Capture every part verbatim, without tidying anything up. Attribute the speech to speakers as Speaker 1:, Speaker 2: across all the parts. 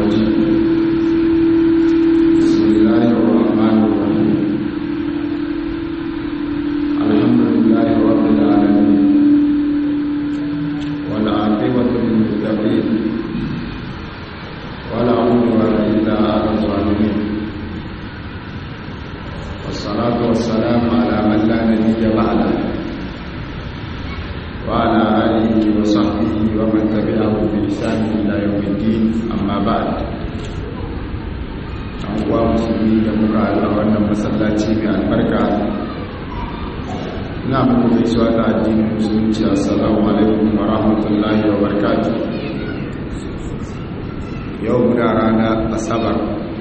Speaker 1: الرجيم بسم الله الرحمن الرحيم الحمد لله رب العالمين والعاقبة للمتقين ولا عدوان إلا على الظالمين والصلاة والسلام على من لا نبي بعده وعلى آله وصحبه ومن تبعه بإحسان إلى يوم الدين أما بعد أنواع مسلمين يمكن أن masallaci mai albarka ina muku gaisuwa ta addinin musulunci assalamu alaikum wa rahmatullahi wa barakatuh. Yau muna rana asabar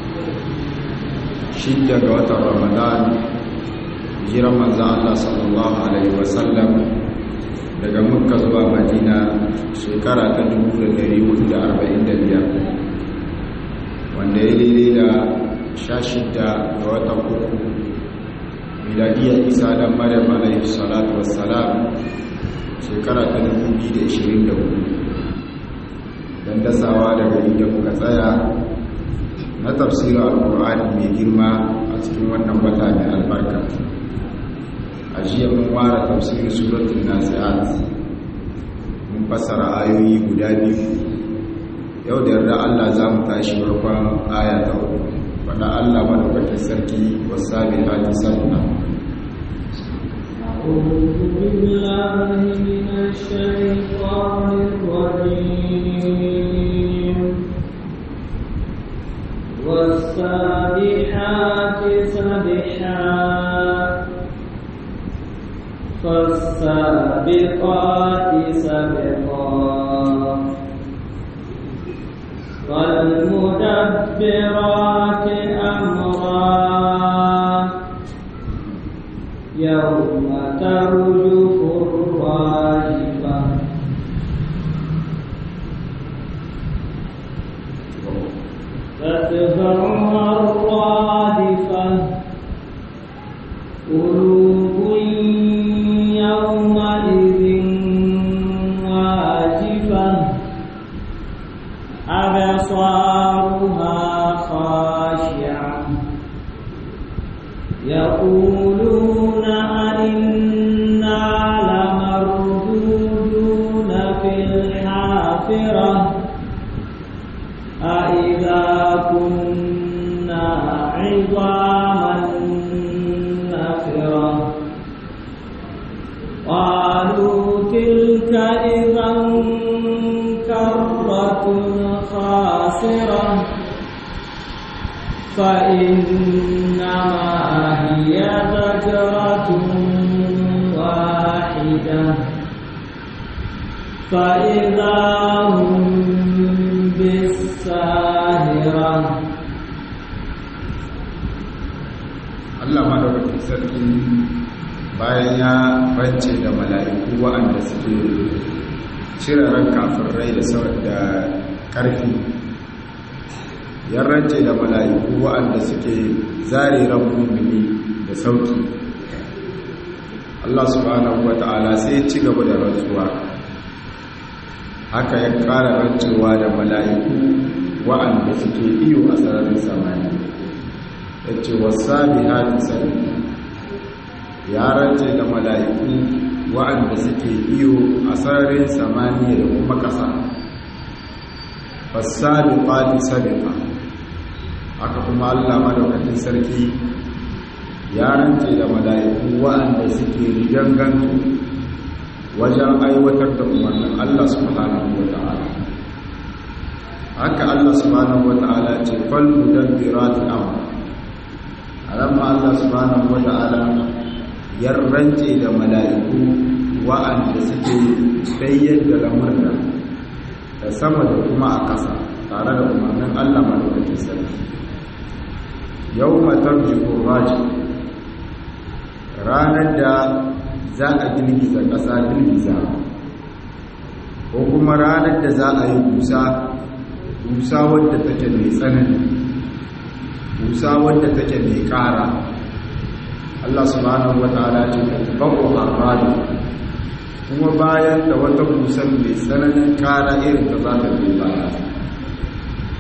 Speaker 1: shidda ga watan ramadan hijiran manzon Allah sallallahu alaihi wasallam daga Makka zuwa Madina shekara ta dubu da ɗari hudu da arba'in da biyar wanda ya daidai da sha shidda ga watan uku miladiyar Isa dan Maryam alaihi salatu wassalam shekara ta dubu biyu da ashirin da hudu. Dan dasawa daga inda muka tsaya na tafsirin alkur'ani mai girma a cikin wannan wata mai albarka. A jiya mun ware tafsirin suratul nazi'at mun fassara ayoyi guda biyu. Yau da yarda Allah za mu tashi farkon aya ta uku. Wanda Allah madaukakin sarki wasabihati sabna.
Speaker 2: أعوذ بالله من الشيطان الرجيم والسابحات سبحا فالسابقات سبقا والمدبرات أمرا يوم ترجف الراجفة تتبعها الرادفة قلوب يومئذ واجفة أبصارها خاشعة يقولون أئنا لمردودون في الحافرة أئذا كنا عظاما نخرة قالوا تلك إذا كرة خاسرة فإنما هي ذكرة واحدة فإذا هم بالساهرة.
Speaker 1: Allah madaukakin sarki bayan ya rance da mala'iku waɗanda suke cire ran kafirai da da ƙarfi, ya rance da mala'iku waɗanda suke zare ran mu'mini da sauki. Allah subhanahu wata'ala sai ya ci gaba da rantsuwa, haka ya ƙara rancewa da mala'iku waɗanda suke iyo a sararin samani, ya ce wasabihati sabha, ya rance da mala'iku waɗanda suke iyo a sararin samaniya da kuma ƙasa. fasabiqati sabqa, haka kuma Allah madaukakin sarki ya rance da mala'iku waɗanda suke rigangantu wajen aiwatar da umarnin Allah subhanahu wata'ala. Haka Allah subhanahu wata'ala ce fal mudabbirati amra, alamma Allah subhanahu wata'ala ya rance da mala'iku waɗanda suke bayyana da lamurna da sama da kuma a ƙasa tare da umarnin Allah madaukakin sarki. Yawma tarjifu raji, ranar da za a girgiza ƙasa girgiza, ko kuma ranar da za a yi busa busa wadda take mai tsanani, busa wadda take mai ƙara. Allah subhanahu wataala ce tabbaqu harradu, kuma bayan da wata busan mai tsananin ƙara irin ta za ta bi baya.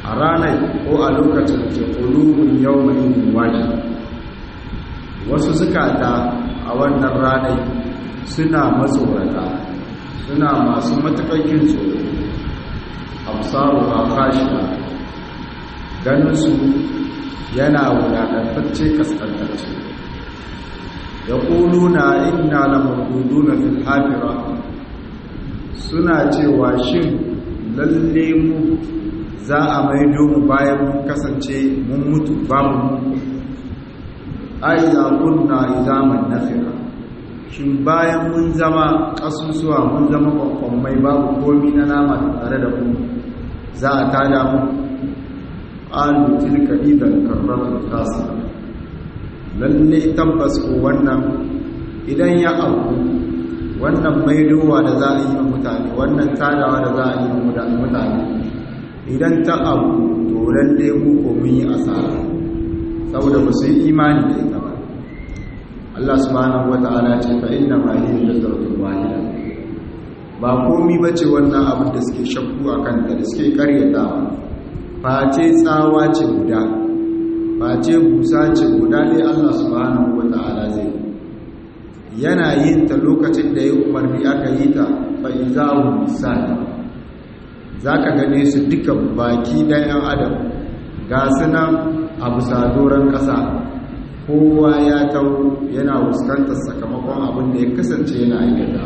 Speaker 1: a ranar ko a lokacin ke qulubun yawma idin wajib wasu zukata a wannan ranar suna matsorata suna masu matuƙaƙin tsoro absaru ha khashi'a ganin su yana wulatantacce kaskantacce yaquluna inna lamarduduna fil hafira suna cewa shin lalle mu za a maido mu bayan mun kasance mun mutu babu mu aiza kunna izaman nafira shin bayan mun zama kasusuwa mun zama kwakwamai babu komi na nama tare da mu za a tada mu alu tilka idan karratu tasa lalle tabbas ko wannan idan ya auku wannan maidowa da za a yi wa mutane wannan tadawa da za a yi wa mutane idan ta abu to lalle mu ko mun yi asara saboda ba su yi imani da ita ba Allah subhanahu wata'ala ce fa inna ma hiya jazatul wahida ba komi bace wannan abin da suke shakku akan da suke karyatawa face tsawa ce guda face busa ce guda ne Allah subhanahu wata'ala zai yana yin ta lokacin da ya umarni aka yi ta fa izahu misali zaka gane su duka baki ɗayan adam ga sunan abu sadoran ƙasa kowa ya tau yana fuskantar sakamakon abin da ya kasance yana aikata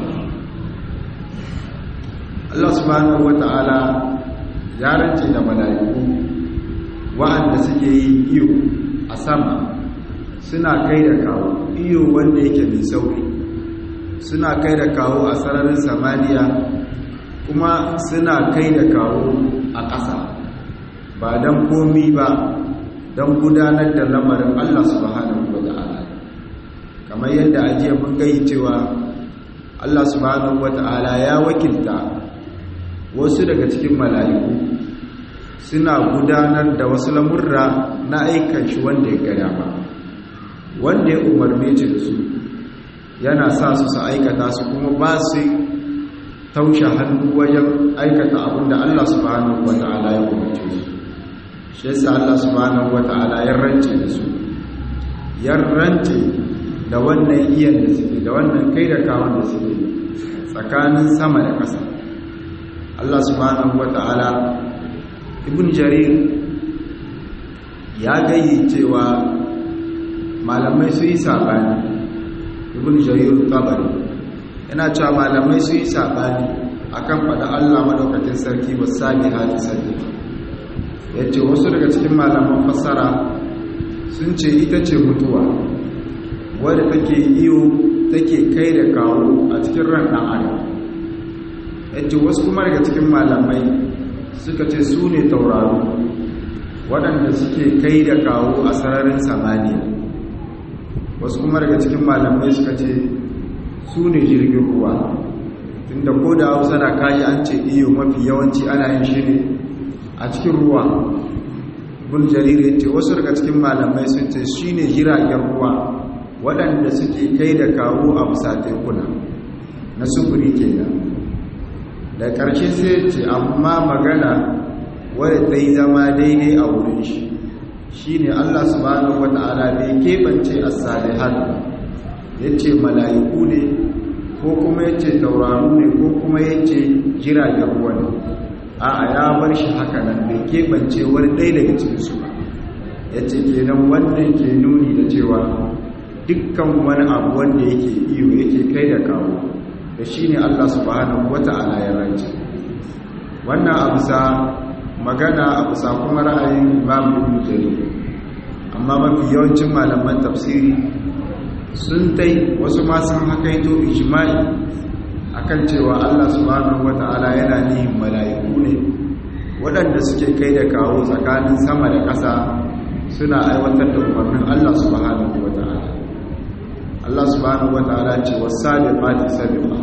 Speaker 1: Allah subhanahu wata'ala ya rance da mala'iku wa'anda suke yi iyo a sama suna kai da kawo iyo wanda yake mai sauri suna kai da kawo a sararin samaniya kuma suna kai da kawo a ƙasa ba don komi ba don gudanar da lamarin Allah subhanahu wa ta'ala kamar yadda ajiya mun gayi cewa Allah subhanahu wa ta'ala ya wakilta wasu daga cikin mala'iku suna gudanar da wasu lamurra na aikan shi wanda ya gada ba wanda ya umarne ci da su yana sa su su aikata su kuma ba su taushe hannu wajen aikata abinda Allah subhanahu wa ta'ala ya umarce su shi yasa Allah subhanahu wa ta'ala ya rance da su ya rance da wannan iyan da suke da wannan kai da kawon da suke tsakanin sama da ƙasa Allah subhanahu wa ta'ala ibn jarir ya gayi cewa malamai su yi sabani ibn jarir tabari yana cewa malamai su yi sabani akan faɗa Allah madaukakin sarki wasani hati sarki yace wasu daga cikin malaman fassara sun ce ita ce mutuwa wadda take iyo take kai da kawo a cikin ran ɗan adam yace wasu kuma daga cikin malamai suka ce su ne tauraro waɗanda suke kai da kawo a sararin samaniya wasu kuma daga cikin malamai suka ce su ne jirgin ruwa tunda ko da hausa na kayi an ce iyo mafi yawanci ana yin shi ne a cikin ruwa bin jariri ce wasu daga cikin malamai sun ce shi ne jiragen ruwa waɗanda suke kai da kawo a bisa tekuna na sufuri kenan da ƙarshe sai ce amma magana wadda ta yi zama daidai a wurin shi shi ne Allah subhanahu wata'ala bai keɓance a salihan ya ce mala'iku ne ko kuma ya ce tauraru ne ko kuma ya ce jiragen ruwa ne a ya bar shi haka nan bai keɓance wani ɗaya daga cikinsu ba ya ce kenan wannan ke nuni da cewa dukkan wani abu wanda yake iyo yake kai da kawo da shi ne Allah subhanahu wata'ala ya rance wannan abu sa magana abu sa kuma ra'ayin Imam Ibn Jarir amma mafi yawancin malaman tafsiri sun tai wasu ma sun hakaito ijma'i akan cewa Allah subhanahu wata'ala yana nihin mala'iku ne waɗanda suke kai da kawo tsakanin sama da ƙasa suna aiwatar da umarnin Allah subhanahu wata'ala Allah subhanahu wata'ala ce was-sabiqati sabiqa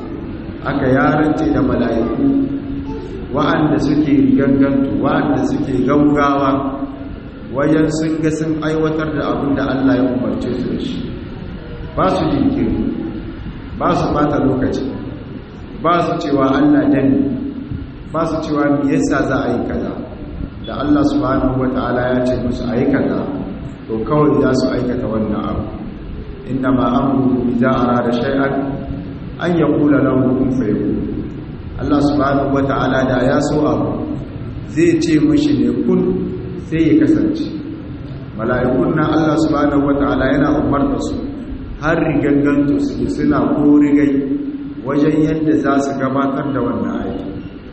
Speaker 1: aka yarance da mala'iku wa'anda suke gangantu wa'anda suke gaugawa wajen sun ga sun aiwatar da abin da Allah ya umarce su da shi ba su jinkiri ba su bata lokaci ba su cewa Allah dani ba su cewa me yasa za a yi kaza da Allah subhanahu wata'ala ya ce musu aikata to kawai za su aikata wannan abu inna ma amru idza arada shay'an an yaqula lahu kun fayakun Allah subhanahu wata'ala da ya so abu zai ce mishi ne kun sai ya kasance mala'ikun nan Allah subhanahu wata'ala yana umarta su har riganganto suke suna ko rigai wajen yadda za su gabatar da wannan aiki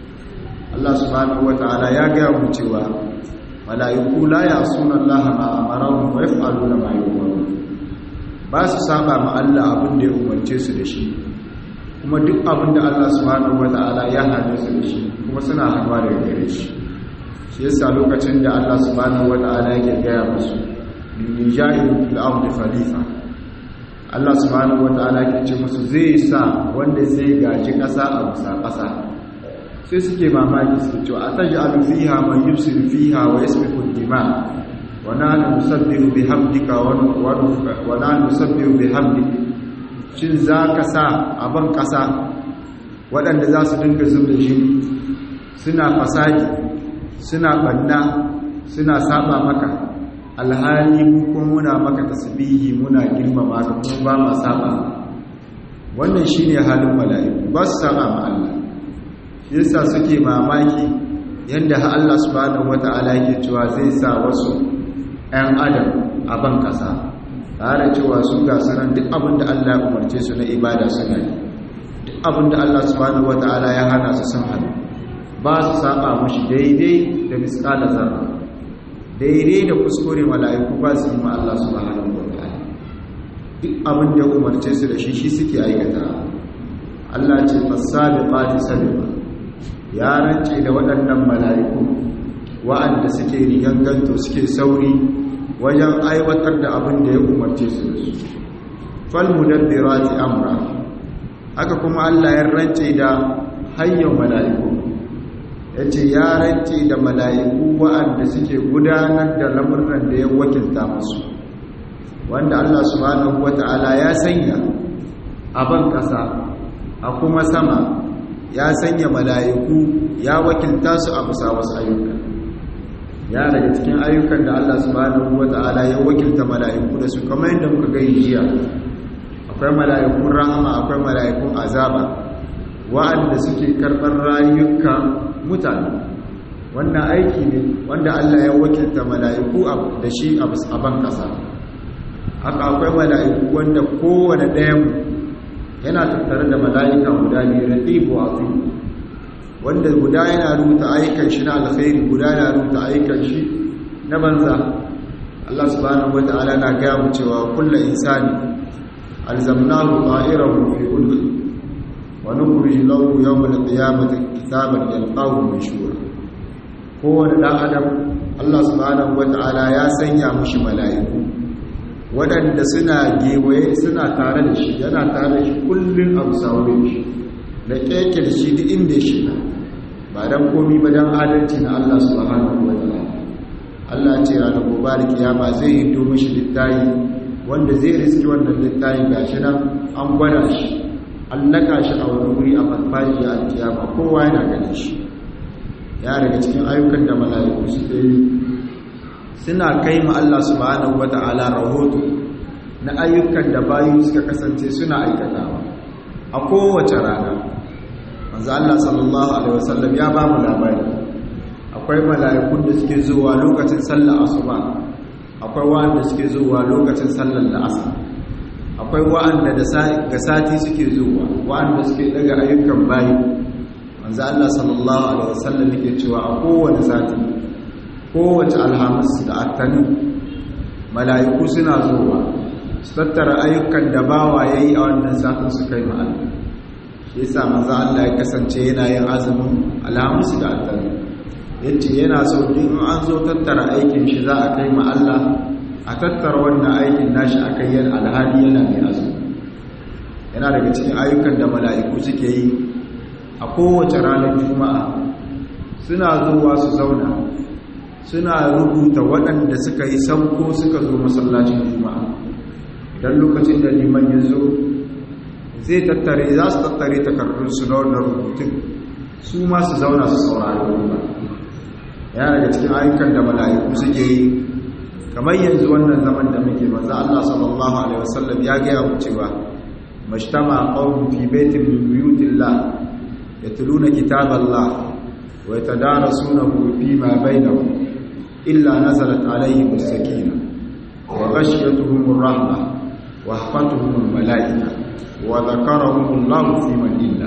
Speaker 1: Allah subhanahu wata'ala ya gaya mu cewa mala'iku la ya'suna Allah ma amarahum wa yaf'aluna ma yu'marun ba su saba ma Allah abin da ya umarce su da shi kuma duk abin da Allah subhanahu wata'ala ya hane su da shi kuma suna hanwa daga gare shi shi yasa lokacin da Allah subhanahu wata'ala yake gaya musu inni ja'ilun fil ardi khalifa Allah subhanahu wata'ala yake ce musu zai sa wanda zai gaji kasa a bisa kasa sai suke mamaki su ce ataj'alu fiha man yufsidu fiha wa yasfiku ad-dima wa nahnu nusabbihu bihamdika wa nahnu nusabbihu bihamdika shin zaka sa a ban kasa waɗanda za su dinga zuba jini suna fasadi suna banna suna saba maka alhali mu kuma muna maka tasbihi muna girmama ka kuma ba ma saba wannan shine halin mala'iku ba su saba ma Allah shi yasa suke mamaki yanda Allah subhanahu wata'ala yake cewa zai sa wasu ɗan adam a ban kasa tare cewa su ga sanan duk abin da Allah ya umarce su na ibada suna yi duk abin da Allah subhanahu wata'ala ya hana su sun hana ba su saba mashi daidai da miskala zarra daidai da kuskure mala'iku ba su yi ma Allah subhanahu wata'ala duk abin da umarce su da shi shi suke aikata Allah ce fasabiqati sabiqa ya rance da waɗannan mala'iku wa'anda suke riganganto suke sauri wajen aiwatar da abin da ya umarce su da su fal mudabbirati amra haka kuma Allah ya rance da hayyan mala'iku ya ce ya rance da mala'iku wa'anda suke gudanar da lamurran da ya wakilta musu wanda Allah subhanahu wata'ala ya sanya a ban ƙasa a kuma sama ya sanya mala'iku ya wakilta su a bisa wasu ayyuka ya daga cikin ayyukan da Allah subhanahu wata'ala ya wakilta mala'iku da su kamar yadda muka gani jiya akwai mala'ikun rahama akwai mala'ikun azaba wa'anda suke karɓar rayuka mutane wannan aiki ne wanda Allah ya wakilta mala'iku da shi a ban ƙasa haka akwai mala'iku wanda kowane ɗayan yana tattare da mala'ika guda ne raqibu atid wanda guda yana rubuta ayyukan shi na alkhairi guda yana rubuta ayyukan shi na banza Allah subhanahu wata'ala na ga mu cewa kullu insani alzamnahu ta'irahu fi ulqi wa nukhrij lahu yawm al-qiyamati kitaban yalqahu manshura kowane dan adam Allah subhanahu wata'ala ya sanya mushi mala'iku waɗanda suna gewaye suna tare da shi yana tare da shi kullum abu saurin shi da keke da shi duk inda shi na ba don komi ba don adalci na Allah subhanahu wa ta'ala Allah ce ranar gobe da kiyama zai yi domin shi littayi wanda zai riski wannan littayi ga shi nan an gwada shi an naka shi a wani wuri a farfajiya a kiyama kowa yana ganin shi ya daga cikin ayyukan da mala'iku suke yi suna kai ma Allah subhanahu wata'ala rahoto na ayyukan da bayu suka kasance suna aikatawa a kowace rana manzo Allah sallallahu alaihi wasallam ya ba mu labari akwai mala'ikun da suke zuwa lokacin sallar asuba akwai wanda suke zuwa lokacin sallar asr akwai wanda da ga sati suke zuwa wanda suke daga ayyukan bayu manzo Allah sallallahu alaihi wasallam yake cewa a kowace sati kowace alhamis da attanin mala'iku suna zuwa su tattara ayyukan da bawa ya yi a wannan satin su kai ma'ala shi yasa manzo Allah ya kasance yana yin azumin alhamis da attanin yace yana so din an zo tattara aikin shi za a kai ma'ala a tattara wannan aikin nashi akai yan alhali yana mai azumi yana daga cikin ayyukan da mala'iku suke yi a kowace ranar juma'a suna zuwa su zauna suna rubuta waɗanda suka yi sauko suka zo masallacin juma'a idan lokacin da liman ya zo zai tattare za su tattare takardunsu na wannan rubutun su ma su zauna su saurari ba ya daga cikin ayyukan da mala'iku suke yi kamar yanzu wannan zaman da muke manzo Allah sallallahu alaihi wasallam ya ga mu cewa mashtama qawm fi baitin min buyutillah yatluna kitaballah wa yatadarasunahu fima bainahum illa nazalat alaihim as-sakinah wa ghashiyatuhum ar-rahmah wa hafatuhum al-mala'ika wa dhakarahum Allah fi man illa.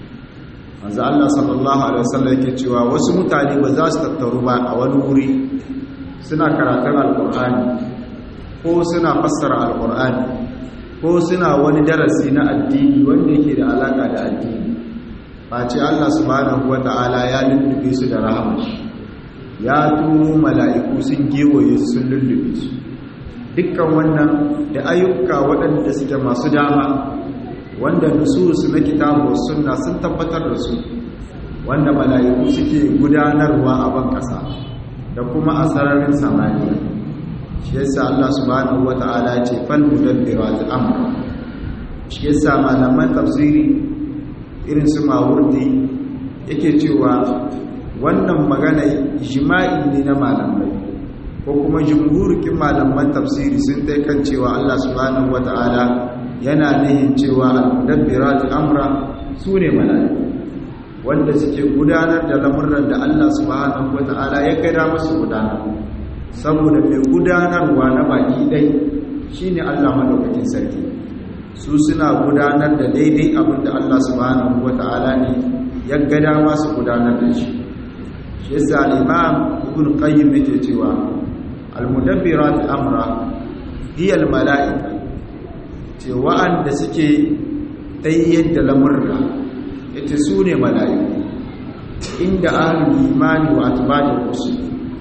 Speaker 1: Manzo Allah sallallahu alaihi wasallam yake cewa wasu mutane ba za su tattaru ba a wani wuri suna karatun alqur'ani ko suna fassara alqur'ani ko suna wani darasi na addini wanda yake da alaka da addini face Allah subhanahu wataala ya lullube su da rahama ya turo mala'iku sun gewaye sun lullube su. Dukkan wannan da ayyuka waɗanda suke masu dama wanda nusus na kitabu sunna sun tabbatar da su, wanda mala'iku suke gudanarwa a ban ƙasa da kuma a sararin samaniya. Shi yasa Allah subhanahu wata'ala ce fal mudabbirat amra. Shi yasa malaman tafsiri irin su Mawardi yake cewa wannan magana jima'i ne na malamai ko kuma jumhurin malaman tafsiri sun tai kan cewa Allah subhanahu wata'ala yana nihin cewa al-mudabbirat amra sune mala'iku wanda suke gudanar da lamurran da Allah subhanahu wata'ala ya kaida musu gudanar, saboda mai gudanarwa na baki dai shine Allah madaukakin sarki. Su suna gudanar da daidai abinda Allah subhanahu wata'ala ne ya gada masu gudanar da shi. Shi yasa al-Imam Ibn Qayyim yake cewa al-mudabbirat amra hiya al-mala'ika, ce wa'anda suke tayyar da lamurra ita su ne mala'iku inda ahlul imani wa atba'ir rusul.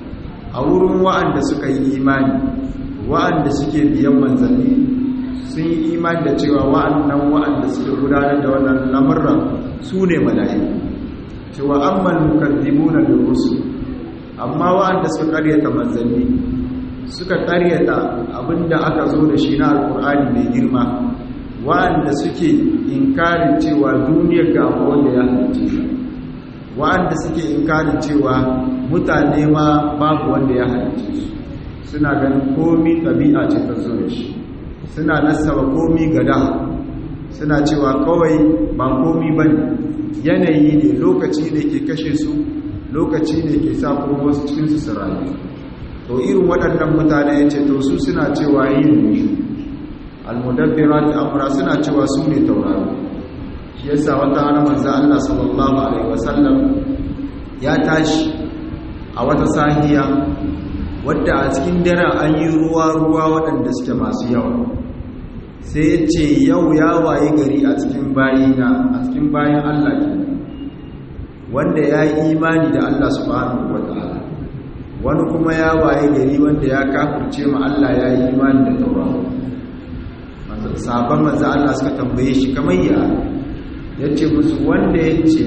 Speaker 1: A wurin wa'anda suka yi imani, wa'anda suke biyan manzanni sun yi imani da cewa wa'annan wa'anda suke gudanar da wannan lamurra su ne mala'iku. Cewa amman mukaddimuna bil rusul, amma wa'anda suka karyata manzanni suka karyata abinda aka zo da shi na alkur'ani mai girma, wa'anda suke inkarin cewa duniyar ga wanda ya halice, wa'anda suke inkarin cewa mutane ma babu wanda ya halice su, suna ganin komi ɗabi'a ce ta zo da shi, suna nasaba komi gada, suna cewa kawai ba komi bane, yanayi ne, lokaci ne ke kashe su, lokaci ne ke sa kuma wasu cikinsu su rayu. To irin waɗannan mutane ya ce to su suna cewa yin ne al-mudabbirat amra, suna cewa su ne tauraro. Shi yasa wata ana manzo Allah sallallahu alaihi wasallam ya tashi a wata sahiya wadda a cikin dare an yi ruwa ruwa waɗanda suke masu yawa, sai ya ce yau ya waye gari a cikin bayina, a cikin bayan Allah ke wanda ya yi imani da Allah subhanahu wataala, wani kuma ya waye gari wanda ya kafirce ma Allah ya yi imani da tauraro. Sahabban manzo Allah suka tambaye shi kamar ya yace musu wanda yace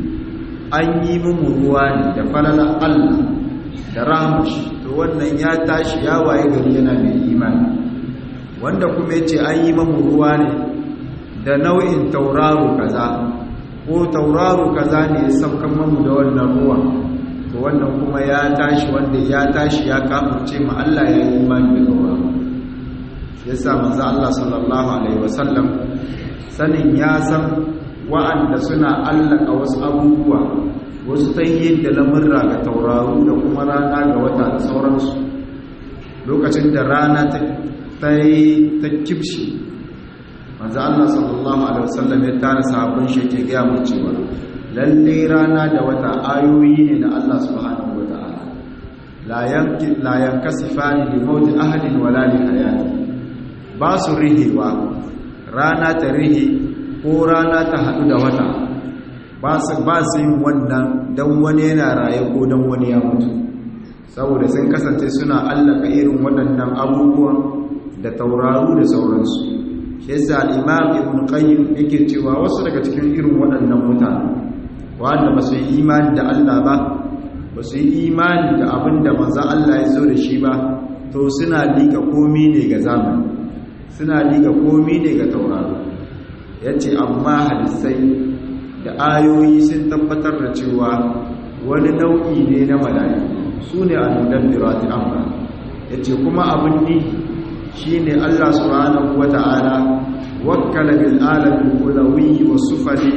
Speaker 1: an yi mu ruwa ne da falalan Allah da rahmashi, to wannan ya tashi ya waye gari yana mai imani. Wanda kuma yace an yi mu ruwa ne da nau'in tauraro kaza ko tauraro kaza ne ya saukan mu da wannan ruwa, to wannan kuma ya tashi wanda ya tashi ya kafirce ma Allah ya yi imani da tauraro. Yasa manzo Allah sallallahu alaihi wasallam sanin ya san wa'anda suna allaka wasu abubuwa, wasu tayyin da lamurra ga tauraro da kuma rana ga wata da sauransu. Lokacin da rana ta tai ta kibshi, manzo Allah sallallahu alaihi wasallam ya tara sahabban shi ke ga mu cewa lalle rana da wata ayoyi ne na Allah subhanahu wataala, la yanki la yankasifani li mawti ahadin wala li hayati. Ba su rihewa, rana ta rihe ko rana ta haɗu da wata, ba su yin wannan don wani yana raye ko don wani ya mutu, saboda sun kasance suna allaka irin waɗannan abubuwan da tauraru da sauransu. Shi yasa al-Imam Ibn Qayyim yake cewa wasu daga cikin irin waɗannan mutane wanda ba su yi imani da Allah ba, ba su yi imani da abin da manzon Allah ya zo da shi ba, to suna liƙa komi ne ga zamani, suna liga komi ne ga tauraro. Ya ce amma hadisai da ayoyi sun tabbatar da cewa wani nau'i ne na mala'iku sune al-mudabbirati amra yace kuma abin ni shine Allah subhanahu wata'ala wakkala bil alamil ulawi was-sufali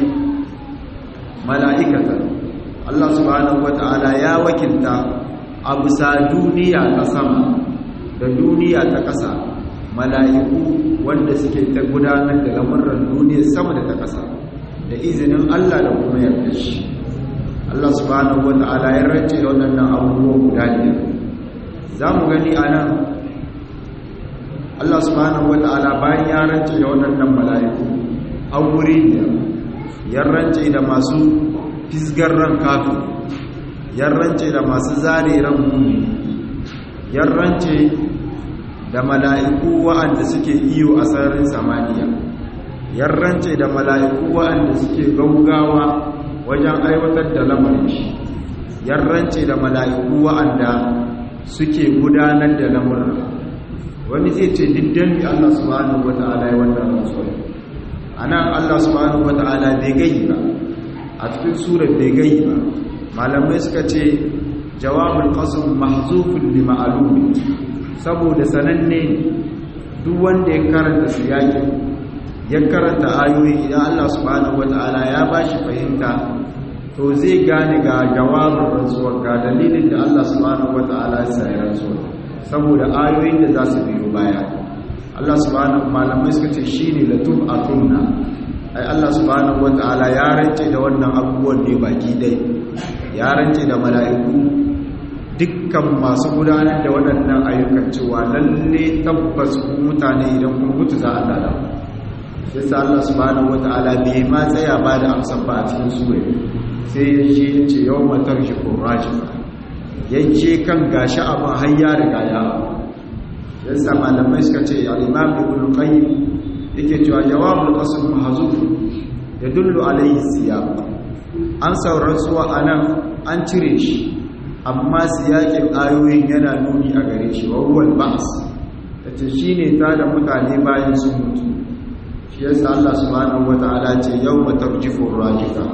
Speaker 1: mala'ikatan Allah subhanahu wata'ala ya wakilta a bisa duniya ta sama da duniya ta ƙasa mala'iku wanda suke ta gudanar da lamuran duniya sama da ta ƙasa da izinin Allah da kuma yarda shi Allah subhanahu wata'ala ya rance da waɗannan abubuwan guda biyar za mu gani a nan Allah subhanahu wata'ala bayan ya rance da waɗannan mala'iku a wuri biyar ya rance da masu fisgar ran kafin ya rance da masu zare ran muni ya rance da mala'iku wa'anda suke iyo a sararin samaniya ya rance da mala'iku wa'anda suke gaugawa wajen aiwatar da lamarin shi ya rance da mala'iku wa'anda suke gudanar da lamarin wani zai ce diddan bi Allah subhanahu wata'ala ya wannan rantsuwa anan Allah subhanahu wata'ala bai gayi ba a cikin surar bai gayi ba malamai suka ce jawabul qasm mahzufun li ma'lum saboda sananne duk wanda ya karanta siyakin ya karanta ayoyi idan Allah subhanahu wataala ya bashi fahimta to zai gane ga jawabin rantsuwa ga dalilin da Allah subhanahu wataala ya sa rantsuwa saboda ayoyin da za su biyo baya Allah subhanahu malamai suka ce shine latub atunna ai Allah subhanahu wataala ya rance da wannan abubuwan ne baki dai ya rance da mala'iku dukkan masu gudanar da waɗannan ayyukan cewa lalle tabbas ku mutane idan kun mutu za a tada shi yasa Allah subhanahu wataala bai ma tsaya ba da amsa ba a cikin sura sai ya ce ce yawma tarjifu rajifa yace kan gashi abin har ya riga ya yasa malamai suka ce al-imam ibn qayyim yake cewa jawabul qasm mahzuf yadullu alayhi siyaq an sauran suwa anan an cire shi amma siyakin ayoyin yana nuni a gare shi wa huwal ba's tace shine ta da mutane bayan sun mutu shi yasa Allah subhanahu wataala ce yawma tarjifu rajifa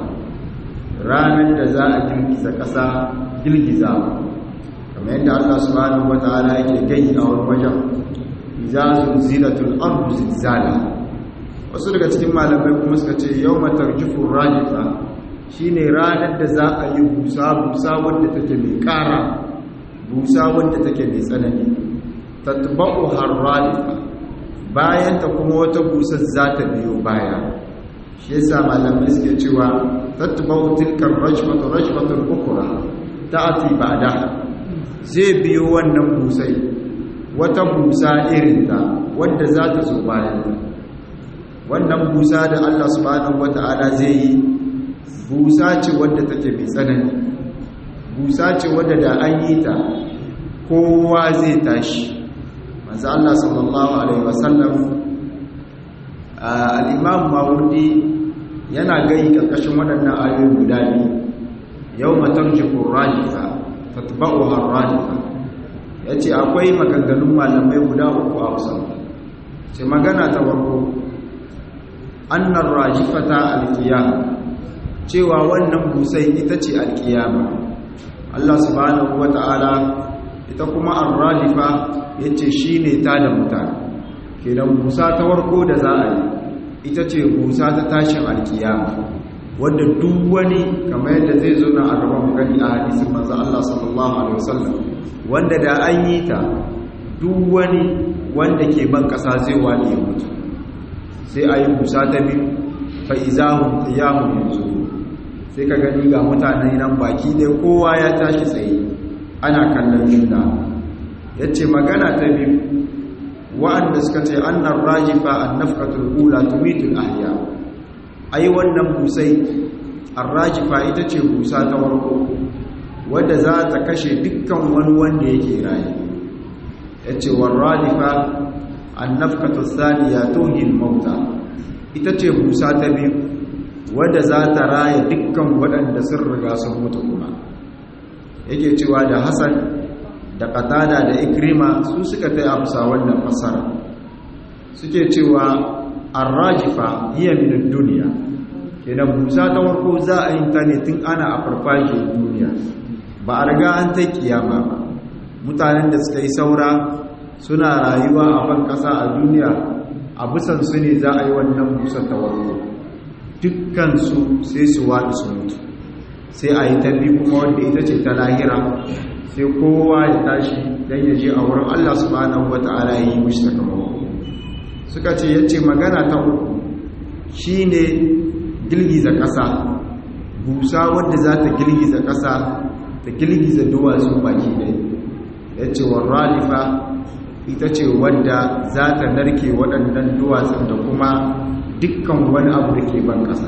Speaker 1: ranar da za a girgiza kasa girgiza kamar yadda Allah subhanahu wataala yake gani a wannan wajen idza zulzilatul ardu zilzala wasu daga cikin malamai kuma suka ce yawma tarjifu rajifa shine ranar da za a yi busa busa wanda take mai ƙara busa wanda take mai tsanani tatba'u harralifa bayan ta kuma wata busar za ta biyo baya shi yasa malamai suke cewa tatba'u tilkar rajfatu rajfatul ukhra ta'ati ba'da zai biyo wannan busai wata busa irin ta wanda za ta zo bayan wannan busa da Allah subhanahu wata'ala zai yi busa ce wadda take mai tsanani busa ce wadda da an yi ta kowa zai tashi manzo Allah sallallahu alaihi wasallam al-imam Mawardi yana gai karkashin waɗannan ayoyi guda biyu yawma tarjifu rajifa tatba'uha rajifa yace akwai maganganun malamai guda uku a Hausa ce magana ta farko annar rajifata al-qiyamah cewa wannan busai ita ce alkiyama Allah subhanahu wata'ala ita kuma ar-rajifa yace shine ta da mutane kenan busa ta warko da za a yi ita ce busa ta tashin alkiyama wanda duk wani kamar yadda zai zo na a gaban gani a hadisin manzo Allah sallallahu alaihi wasallam wanda da an yi ta duk wani wanda ke ban kasa zai wani ya mutu sai ayi busa ta biyu fa izahum qiyamun yanzu sai ka gani ga mutane nan baki dai kowa ya tashi tsaye ana kallon juna yace magana ta biyu wa'anda suka ce annar rajifa annafqatul ula tumitul ahya ai wannan busai arrajifa ita ce busa ta warko wanda za ta kashe dukkan wani wanda yake raye yace warradifa annafqatus thaniya tuhil mauta ita ce busa ta biyu wadda za ta raya dukkan waɗanda sun riga sun mutu kuma yake cewa da Hassan da Qatada da Ikrima su suka kai amsa wannan fasara suke cewa ar-rajifa hiya min ad-dunya kenan busa ta warko za a yi ta ne tun ana a farfajiyar duniya ba a riga an ta kiyama ba mutanen da suka yi saura suna rayuwa a ban ƙasa a duniya a bisan su ne za a yi wannan busar ta warko dukkansu sai su waɗi su mutu sai a yi tabi kuma wanda ita ce ta lahira sai kowa ya tashi don ya je a wurin Allah subhanahu wata'ala ya yi mishi sakamako suka ce yace magana ta uku shine girgiza ƙasa busa wadda za ta girgiza ƙasa ta girgiza duwatsu baki ɗaya yace warralifa ita ce wadda za ta narke waɗannan duwatsun da kuma dukkan wani abu da ke ban ƙasa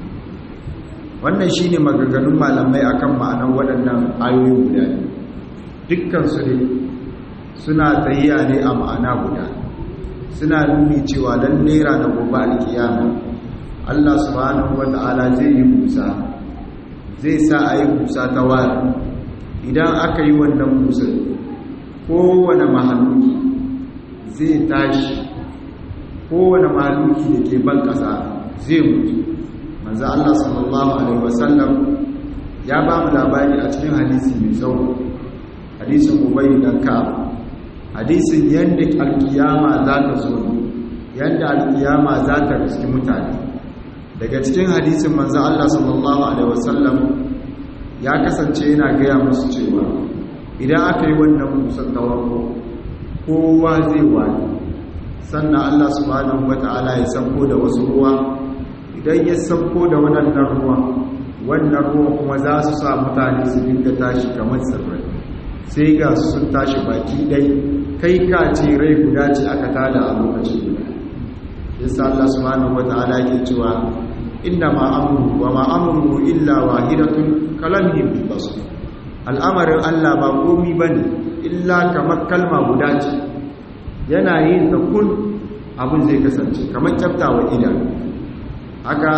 Speaker 1: wannan shine maganganun malamai akan ma'anar waɗannan ayoyi guda dukkan su ne suna tsayiya ne a ma'ana guda suna nuni cewa lalle ranar gobe alkiyama Allah subhanahu wata'ala zai yi busa zai sa a yi busa ta wari idan aka yi wannan busa kowane mahaluki zai tashi kowane mahaluki da ke ban ƙasa zai mutu manzo Allah sallallahu alaihi wasallam ya ba mu labari a cikin hadisi mai tsawo hadisin Ubay dan Ka'ab hadisin yanda alkiyama za ta zo yanda alkiyama za ta riski mutane daga cikin hadisin manzo Allah sallallahu alaihi wasallam ya kasance yana gaya musu cewa idan aka yi wannan musan tawarko kowa zai wani sannan Allah subhanahu wata'ala ya sauko da wasu ruwa idan ya sauko da waɗannan ruwa wannan ruwa kuma za su sa mutane su dinga tashi kamar tsirrai sai ga su sun tashi baki dai kai ka ce rai guda ce aka tada a lokacin guda yasa Allah subhanahu wata'ala ke cewa inna ma amru wa ma amru illa wahidatun kalamhim bil basar al'amarin Allah ba komi bane illa kamar kalma guda ce yana yin da kun abin zai kasance kamar kyaftawa idanu haka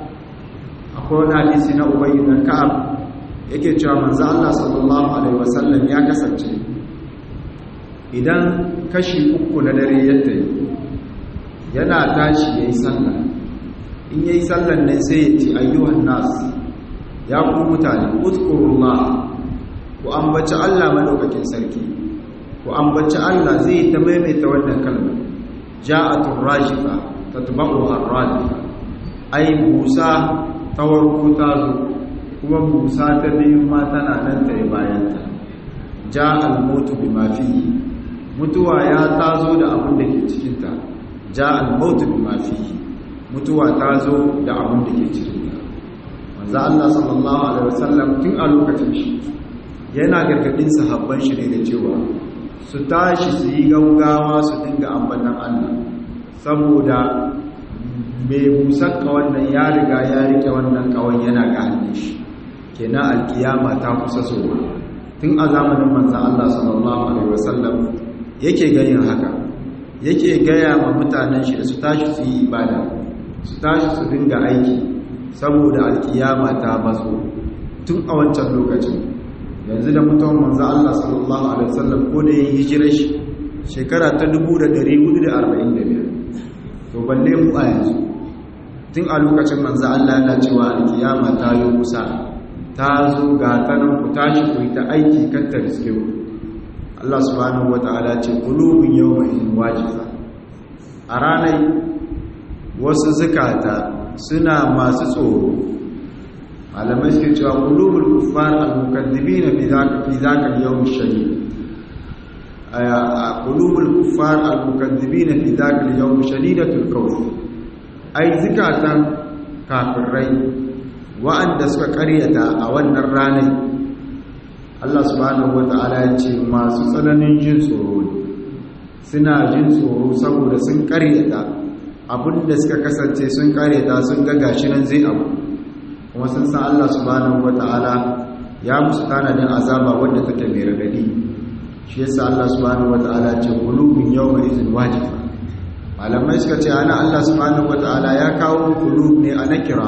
Speaker 1: akwai wani hadisi na Ubay ibn Ka'ab yake cewa manzo Allah sallallahu alaihi wasallam ya kasance idan kashi uku na dare yadda yana tashi yayi sallah in yayi sallan ne sai ya ce ayyuhan nas ya ku mutane uzkurullah ku ambaci Allah madaukakin sarki ku ambaci Allah zai ta maimaita wannan kalma ja'atur rajifa tatba'uha ar-radifa ai musa tawarku ta zo kuma musa ta biyu ma tana nan ta yi bayanta ja'al mautu bima fihi mutuwa ya tazo da abin da ke cikin ta ja'al mautu bima fihi mutuwa ta zo da abin da ke cikin ta manzo Allah sallallahu alaihi wasallam tun a lokacin shi yana gargadin sahabban shi ne da cewa su tashi su yi gaugawa su dinga ambatan Allah saboda mai musakka wannan ya riga ya rike wannan kawai yana ga hannun shi kenan alkiyama ta kusa zuwa tun a zamanin manzo Allah sallallahu alaihi wasallam yake ganin haka yake gaya ma mutanen shi da su tashi su yi ibada su tashi su dinga aiki saboda alkiyama ta bazo tun a wancan lokacin yanzu da mutum manzo Allah sallallahu alaihi wasallam ko da yin hijira shi shekara ta dubu da ɗari hudu da arba'in da biyar to balle mu a yanzu tun a lokacin manzo Allah yana cewa alkiyama ta yi kusa ta zo ga ta nan ku tashi ku yi ta aiki kan ta riske ku Allah subhanahu wataala ce qulubun yawma idin wajifa a ranar wasu zakata suna masu tsoro malamai suke cewa qulubul kuffar al-mukaththibina fi dhaka fi dhaka al-yawm ash-shadid aya qulubul kuffar al-mukaththibina fi dhaka al-yawm shadidatul khawf ai zakatan kafirai wa'anda suka karyata a wannan ranar Allah subhanahu wata'ala ya ce masu tsananin jin tsoro suna jin tsoro saboda sun karyata abinda suka kasance sun karyata sun ga gashi nan zai abu kuma sun san Allah subhanahu wata'ala ya musu tanadin azaba wanda take mai radadi shi yasa Allah subhanahu wata'ala ce qulubun yawma idhin wajifa malamai suka ce ana Allah subhanahu wata'ala ya kawo qulub ne a nakira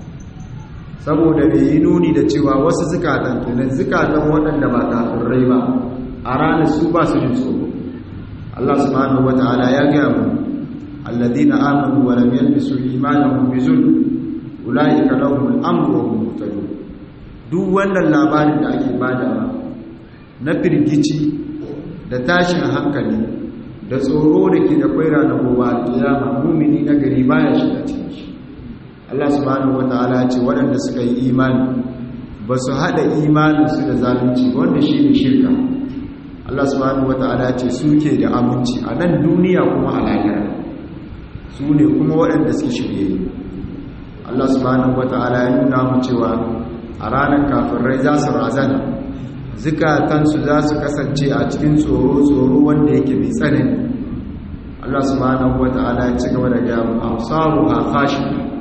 Speaker 1: saboda bai yi nuni da cewa wasu zukatan kenan zukatan waɗanda ba kafirai ba a ranar su ba su jin tsoro Allah subhanahu wata'ala ya ga mu alladhina amanu wa lam yalbisu imanahum bizulm ulaika lahumul amru wa hum muhtadun duk wannan labarin da ake badawa na firgici da tashin hankali da tsoro da ke da kwaira na gobe alƙiyama mumini na gari baya shiga cikin shi. Allah subhanahu wataala ce waɗanda suka yi imani ba su haɗa imaninsu da zalunci wanda shi ne shirka. Allah subhanahu wataala ce suke da aminci a nan duniya kuma a lahira, su ne kuma waɗanda suke shirye. Allah subhanahu wataala ya nuna mu cewa a ranar kafirai za su razana, zukatansu za su kasance a cikin tsoro-tsoro wanda yake mai tsanani. Allah subhanahu wataala ya ci gaba da gaya mu amsaru a kashi,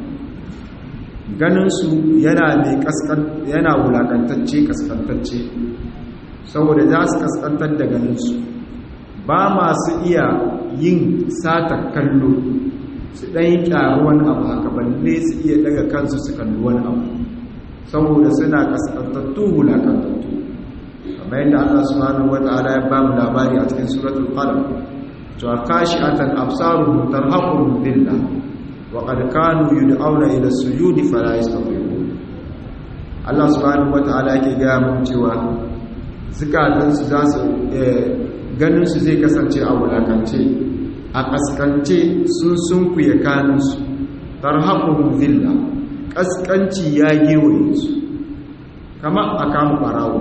Speaker 1: ganinsu yana mai kaskan yana wulakantacce kaskantacce, saboda za su kaskantar da ganinsu, ba masu iya yin sata kallo su ɗan yi ƙyaruwan abu haka balle su iya daga kansu su kalli wani abu, saboda suna kaskantattu wulakantattu. kamar yadda Allah subhanahu wata'ala ya ba mu labari a cikin suratul qalam, to khashi'atan absaruhum tarhaquhum dhillah wa qad kanu yud'auna ila sujudi fala yastati'un. Allah subhanahu wata'ala yake ga mu cewa zukatansu za su ganin su zai kasance a wulakance, a kaskance, sun sunkuye kanunsu, tarhaquhum dhillah, kaskanci ya gewaye su, kama a kama barawo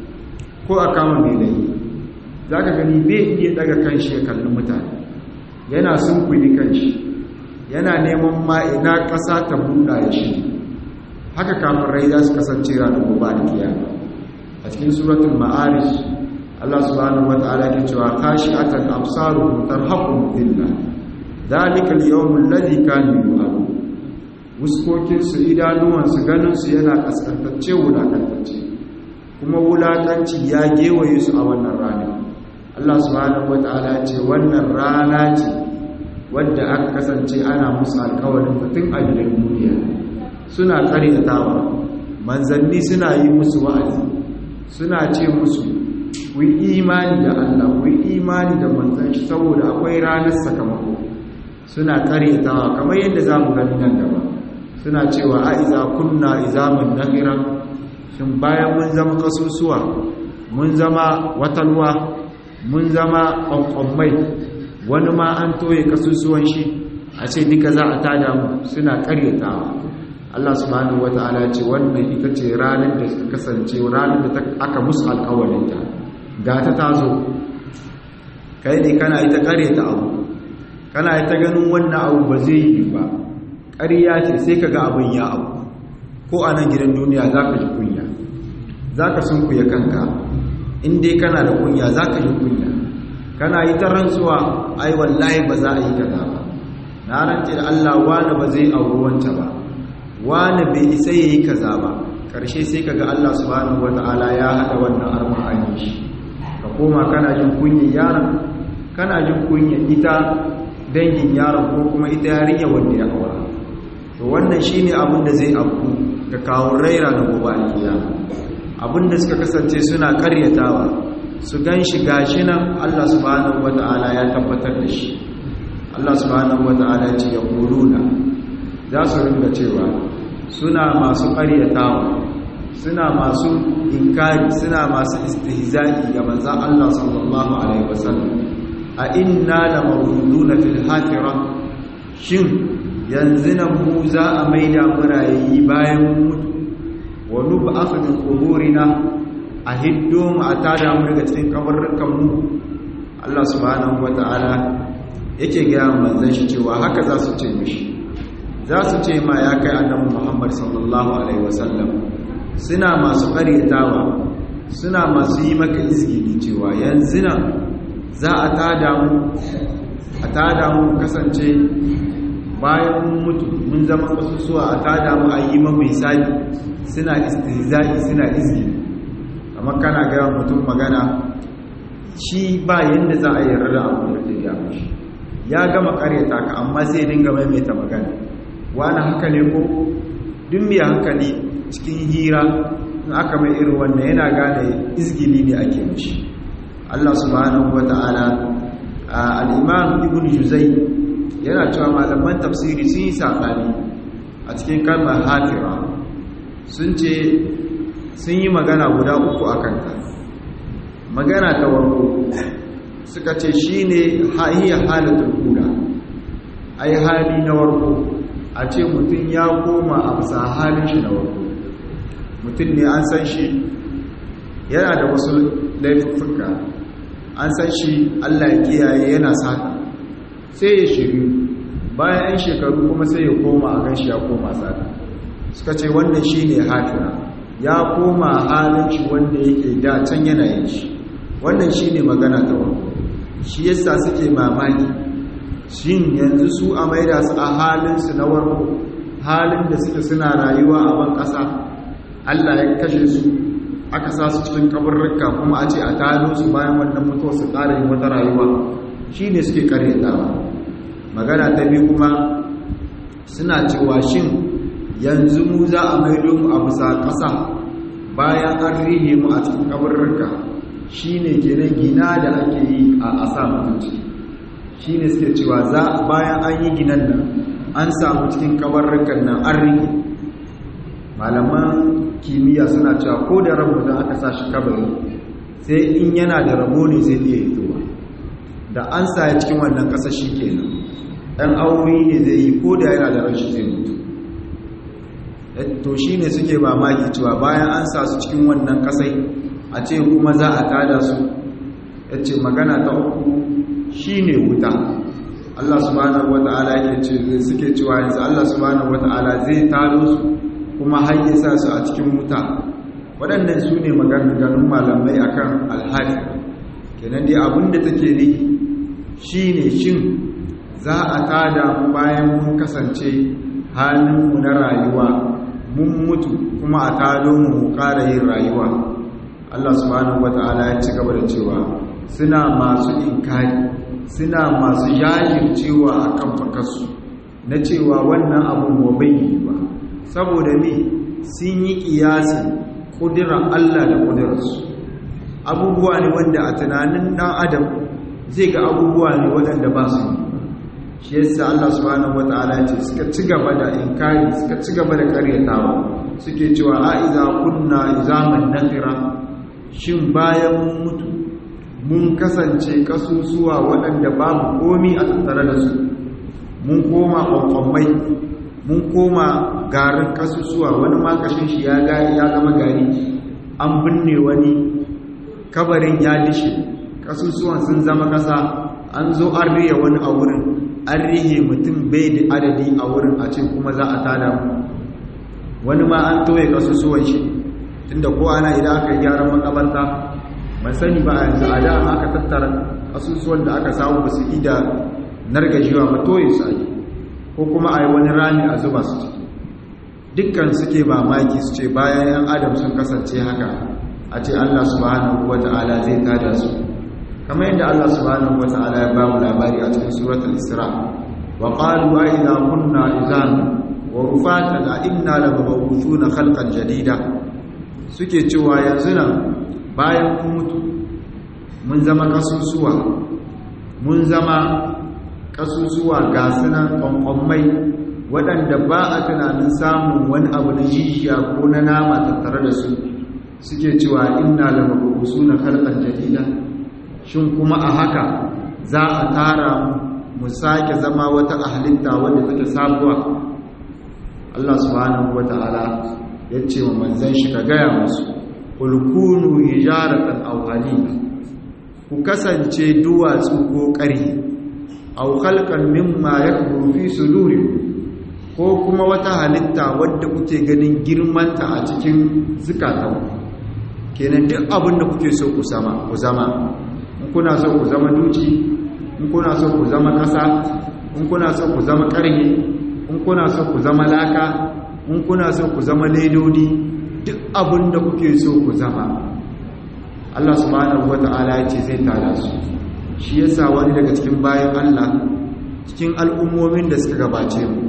Speaker 1: ko a kama mai laifi. za ka gani bai iya daga kanshi ya kalli mutane, yana sunkuyi kanshi, yana neman ma'ina ƙasa ta buɗa ya shi. haka kafirai za su kasance ranar gobe da kiyama. a cikin suratul ma'arij Allah subhanahu wata'ala ke cewa khashi'atan absaruhum tarhaquhum dhillah dhalika al-yawm alladhi kanu yu'adun. wuskokinsu idanuwansu ganinsu yana kaskantacce wulakantacce, kuma wulakanci ya gewaye su a wannan rana. Allah subhanahu wata'ala ce wannan rana ce wadda aka kasance ana musu alkawarin mutum a gidan duniya, suna karyatawa manzanni, suna yi musu wa'azi, suna ce musu ku yi imani da Allah, ku yi imani da manzan shi, saboda akwai ranar sakamako. suna karyatawa kamar yadda za mu gani nan gaba, suna cewa a iza kunna izaman nakira, shin bayan mun zama kasusuwa, mun zama watalwa, mun zama ƙwanƙwammai, wani ma an toye kasusuwan shi, a ce duka za a tada mu, suna karyatawa. Allah subhanahu wata'ala ce wannan ita ce ranar da suka kasance ranar da aka musu alƙawarinta, ga ta tazo. kai ne kana ita karyata abu, kana ita ganin wannan abu ba zai yi ba, ƙarya ce, sai ka ga abin ya abu. ko a nan gidan duniya za ka ji kunya, za ka sunkuya kanka, in dai kana da kunya za ka ji kunya, kana yi ta rantsuwa ai wallahi ba za a yi kaza ba, na rance da Allah wani ba zai auri wanta ba, wani bai isa ya yi kaza ba. ƙarshe sai ka ga Allah subhanahu wata'ala ya haɗa wannan arma an yi shi, ka koma kana jin kunyan yaron, kana jin kunyan ita dangin yaron ko kuma ita yarinya wanda ya aura. to wannan shine abin da zai abu ga kawun raira na gobe alkiyama, abin da suka kasance suna karyatawa su gan shi gashi nan Allah subhanahu wata'ala ya tabbatar da shi. Allah subhanahu wata'ala ce ya kuluna, za su ringa cewa suna masu karyatawa, suna masu inkari, suna masu istihza'i ga manzon Allah sallallahu alaihi wasallam, a inna la mawjuduna fil hafira, shin yanzu nan mu za a maida murayi bayan mutu, wa nub'athu min quburina, a hiddo mu a tada mu daga cikin kabarrukan mu. Allah subhanahu wata'ala yake ga manzon shi cewa haka za su ce mishi, za su ce ma ya kai annabi Muhammad sallallahu alaihi wasallam, suna masu karyatawa, suna masu yi maka izgili cewa yanzu nan za a tada mu a tada mu kasance bayan mun mutu mun zama kasusuwa, a tada mu a yi mamu misali. Suna istihza'i, suna izgili. amma kana ga mutum magana shi ba yanda za a yi rarra abu da ke ya mishi, ya gama karyata ka amma sai dinga maimaita magana. wani haka ne ko duk mai hankali cikin hira in aka mai irin wannan yana gane izgili ne ake mishi. Allah subhanahu wata'ala, al-Imam Ibn Juzay yana cewa malaman tafsiri sun yi sabani a cikin kalmar hatira. sun ce sun yi magana guda uku a kanta. Magana ta warko suka ce shi ne hiyar halittar kula, ai hali na warko a ce mutum ya koma a bisa halin shi na warko. Mutum ne an san shi yana da wasu laifuka, an san shi Allah ya kiyaye yana sata, sai ya shiryu bayan 'yan shekaru kuma sai ya koma a gan shi ya koma sata. Suka ce wannan shi ne hafira, ya koma halin shi wanda yake da can yanayin shi. Wannan shi ne magana ta warko. Shi yasa suke mamaki shin yanzu su a maida su a halinsu na warko, halin da suke suna rayuwa a ban ƙasa, Allah ya kashe su aka sa su cikin kaburruka kuma a ce a talo su bayan wannan mutuwa su ƙara yin wata rayuwa, shi ne suke karyatawa. Magana ta biyu kuma suna cewa shin yanzu mu za a maido mu a bisa ƙasa bayan an rihe mu a cikin kaburruka, shi ne kenan gina da ake yi a asa mutunci. Shi ne suke cewa za bayan an yi ginan nan an samu cikin kaburrukan nan an rihe. Malaman kimiyya suna cewa ko da rabo da aka sa shi kabari sai in yana da rabo ne zai iya hitowa, da an sa ya cikin wannan ƙasa shi kenan ɗan aure ne zai yi ko da yana da rashi zai mutu. To shi ne suke mamaki cewa bayan an sa su cikin wannan ƙasai a ce kuma za a tada su. Ya ce magana ta uku shi ne wuta. Allah subhanahu wa ta'ala yake ce suke cewa yanzu Allah subhanahu wa ta'ala zai tado su kuma haƙe sa su a cikin wuta. Waɗannan su ne maganganun malamai akan alhaji. Kenan dai abinda take ne shi ne shin za a tada mu bayan mun kasance halinmu na rayuwa mun mutu kuma a tado mu ƙara yin rayuwa. Allah subhanahu wata'ala ya ci gaba da cewa suna masu inkari, suna masu jajircewa akan fakarsu na cewa wannan abun ba bai yi ba, saboda me sun yi kiyasi kudirar Allah da kudirarsu. Abubuwa ne wanda a tunanin ɗan adam zai ga abubuwa ne waɗanda ba su yi. Shi yasa Allah subhanahu wata'ala ya ce suka ci gaba da inkari, suka ci gaba da karyatawa, suke cewa a iza kunna izaman nakhira, shin bayan mun mutu mun kasance kasusuwa waɗanda babu komi a tattare da su, mun koma ƙwanƙwammai, mun koma garin kasusuwa, wani makashin shi ya gama gari, an binne wani, kabarin ya dishe, kasusuwan sun zama ƙasa, an zo an riya wani a wurin, an rihe mutum bai da adadi a wurin a ce kuma za a tada mu. Wani ma an toye kasusuwan shi, tunda ko ana idan aka yi gyaran makabarta ban sani ba a yanzu a da aka tattara kasusuwan da aka samu ba su yi da nargajewa ba toye su ake, ko kuma a yi wani rami a zuba su ciki. Dukkan suke mamaki su ce bayan yan adam sun kasance haka a ce Allah subhanahu wata'ala zai tada su, kamar yadda Allah subhanahu wata'ala ya ba mu labari a cikin suratul Isra, wa qalu a idza kunna izaman wa rufatan a inna lamab'uthuna khalqan jadida. Suke cewa yanzu nan bayan mun mutu mun zama kasusuwa, mun zama kasusuwa ga sunan kwankwammai waɗanda ba a tunanin samun wani abu na jijiya ko na nama tattare da su. Suke cewa inna lamab'uthuna khalqan jadida, shin kuma a haka za a tara mu sake zama wata halitta wanda take sabuwa? Allah subhanahu wata'ala ya ce wa manzan shi ka gaya musu, qul kunu hijaratan aw hadida, ku kasance duwatsu ko ƙarhi, aw khalqan mimma yakburu fi sudurikum, ko kuma wata halitta wadda kuke ganin girmanta a cikin zukatanku. Kenan duk abin da kuke so ku zama ku zama in kuna so ku zama duci, in kuna so ku zama ƙasa, in kuna so ku zama ƙarhe, in kuna so ku zama laka, in kuna so ku zama ledodi, duk abin da kuke so ku zama Allah subhanahu wata'ala ya ce zai tada su. Shi yasa wani daga cikin bayan Allah cikin al'ummomin da suka gabace mu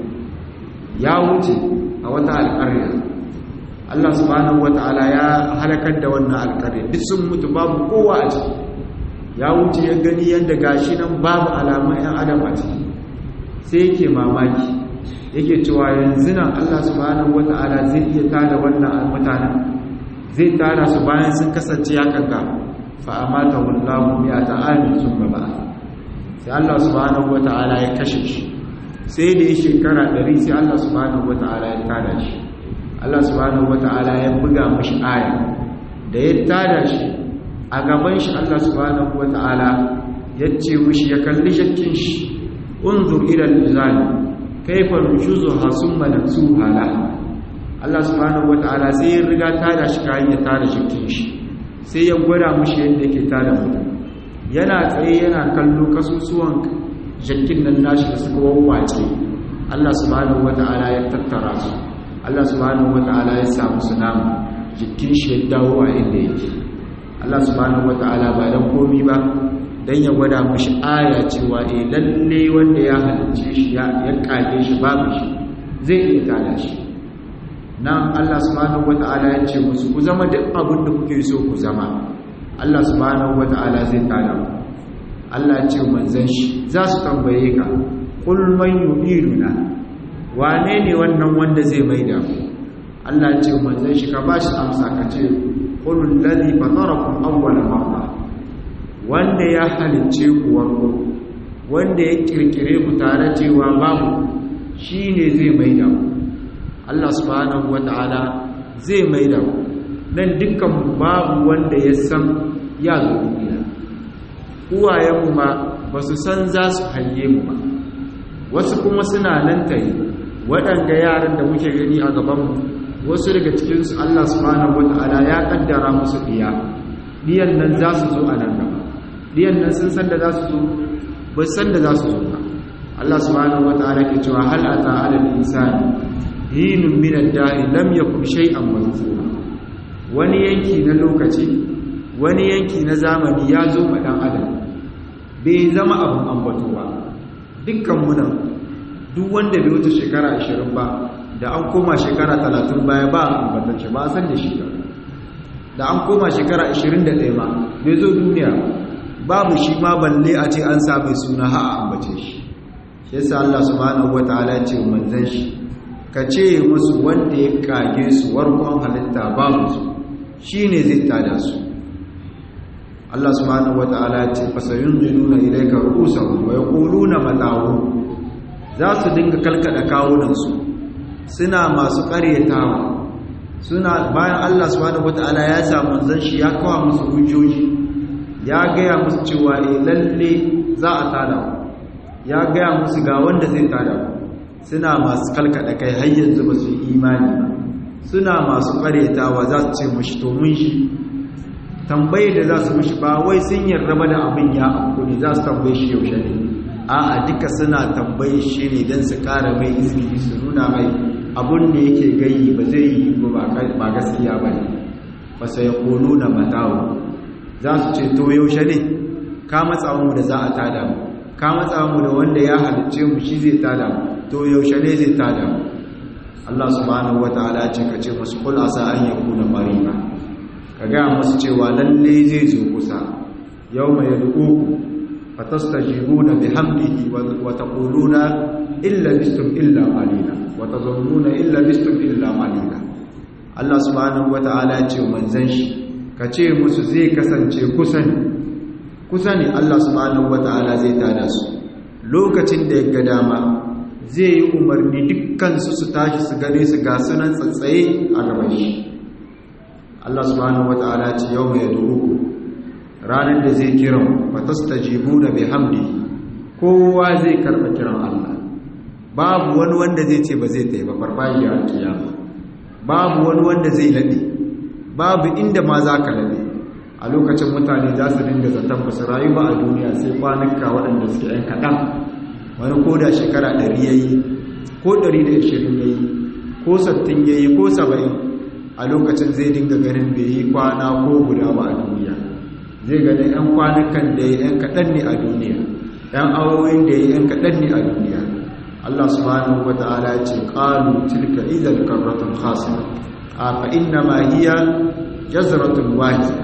Speaker 1: ya wuce a wata alƙarya, Allah subhanahu wata'ala ya halakar da wannan alƙarya, duk sun mutu babu kowa a ciki. Ya wuce ya gani yadda gashi nan babu alamun 'yan adam a ciki, sai yake mamaki, yake cewa yanzu nan Allah subhanahu wata'ala zai iya tada wannan mutanen. zai tada su bayan sun kasance hakan ga fa amata wallahu mi'ata amin thumma ba'a sai Allah subhanahu wata'ala ya kashe shi sai da ya shekara ɗari sai Allah subhanahu wata'ala ya tada shi Allah subhanahu wata'ala ya buga mashi aya da ya tada shi a gaban shi Allah subhanahu wata'ala ya ce mishi ya kalli shakkin shi unzur ila al-izal kayfa nujuzuha summa naksuha la Allah subhanahu wata'ala sai ya riga tada shi kayan ya tada shakkin shi sai ya gwada mishi yadda yake tada mutum yana tsaye yana kallo kasusuwan jakkin nan nashi da suka wawace Allah subhanahu wata'ala ya tattara su Allah subhanahu wata'ala ya samu su nama jikin shi ya dawo a inda yake Allah subhanahu wata'ala ba dan komi ba dan ya gwada mishi aya cewa eh lalle wanda ya halicce shi ya kage shi babu shi zai iya tada shi nan Allah subhanahu wata'ala ya ce musu ku zama duk abin da kuke so ku zama Allah subhanahu wata'ala zai tada ku Allah ya ce manzon shi za su tambaye ka qul man yu'iduna wane ne wannan wanda zai maida ku Allah ya ce manzon shi ka bashi amsa ka ce qul ladhi fatarakum awwal marra wanda ya halicce ku warko wanda ya kirkire ku tare cewa babu shine zai maida ku Allah subhanahu wata'ala zai maida ku nan dukkan babu wanda ya san ya zo duniya uwayenmu ma ba su san za su haye mu ba wasu kuma suna nan tayi waɗanda yaran da muke gani a gabanmu wasu daga cikinsu Allah subhanahu wata'ala ya kaddara musu diya diyan nan za su zo a nan gaba diyan nan sun san da za su zo ba san da za su zo ba Allah subhanahu wata'ala ke cewa hal ata ala al-insani hinun min ad-da'i lam yakun shay'an mazkura wani yanki na lokaci wani yanki na zamani ya zo ma dan adam bai zama abun ambato ba dukkan mu nan duk wanda bai wuce shekara ashirin ba da an koma shekara talatin baya ba ambatan shi ba san da shi ba da an koma shekara ashirin da ɗaya ma bai zo duniya babu shi ma balle a ce an sa mai suna ha a ambace shi shi yasa Allah subhanahu wataala ya ce manzon shi ka ce musu wanda ya kage su warkon halitta babu su shine zai tada su Allah subhanahu wataala ya ce fasayunziluna ilayka ru'usahum wa yaquluna matahu za su dinga kalkada kawunan su suna masu ƙaryatawa suna bayan Allah subhanahu wataala ya samu manzon shi ya kawo musu hujjoji ya gaya musu cewa eh lalle za a tada ya gaya musu ga wanda zai tada suna masu kalkada kai har yanzu ba su yi imani ba suna masu ƙaryatawa za su ce mushi to mun shi tambaye da za su mushi ba wai sun yarda ba da abin ya amkuni za su tambaye shi yaushe ne a'a duka suna tambaye shi ne don su ƙara mai izini su nuna mai abun da yake gayi ba zai yi ba gaskiya ba ne ba sai ya kolo na matawo za su ce to yaushe ne ka matsa mu da za a tada mu ka matsa mu da wanda ya halicce mu shi zai tada mu to yaushe ne zai tada mu Allah subhanahu wataala ce ka ce musu kul asa an yakuna qariba ka ga musu cewa lalle zai zo kusa yawma yad'uku fatastajibuna bihamdihi wa taquluna illa bistum illa qalila wa tazunnuna illa bistum illa qalila Allah subhanahu wataala ce manzon shi ka ce musu zai kasance kusa ne kusa ne Allah subhanahu wataala zai tada su lokacin da ya ga dama zai yi umarni dukkan su su tashi su gare su ga sunan tsatsaye a gaban shi Allah subhanahu wataala ce yawma yad'uku ranar da zai kiran fatastajibuna bihamdi kowa zai karba kiran Allah babu wani wanda zai ce ba zai tayi ba farfaji a kiyama babu wani wanda zai lade babu inda ma za ka lade a lokacin mutane za su dinga zaton ba su rayu ba a duniya sai kwanuka waɗanda suke yan kaɗan wani ko da shekara ɗari ya yi ko ɗari da ashirin ya yi ko sattin ya yi ko saba'in a lokacin zai dinga ganin bai yi kwana ko guda ba a duniya zai gani ‘yan kwanukan da ya ‘yan kaɗan ne a duniya ‘yan awoyin da ya ‘yan kaɗan ne a duniya Allah subhanahu wa ta'ala ce ƙalu tilka idan karratun khasira a fa'in na mahiya jazratun wahida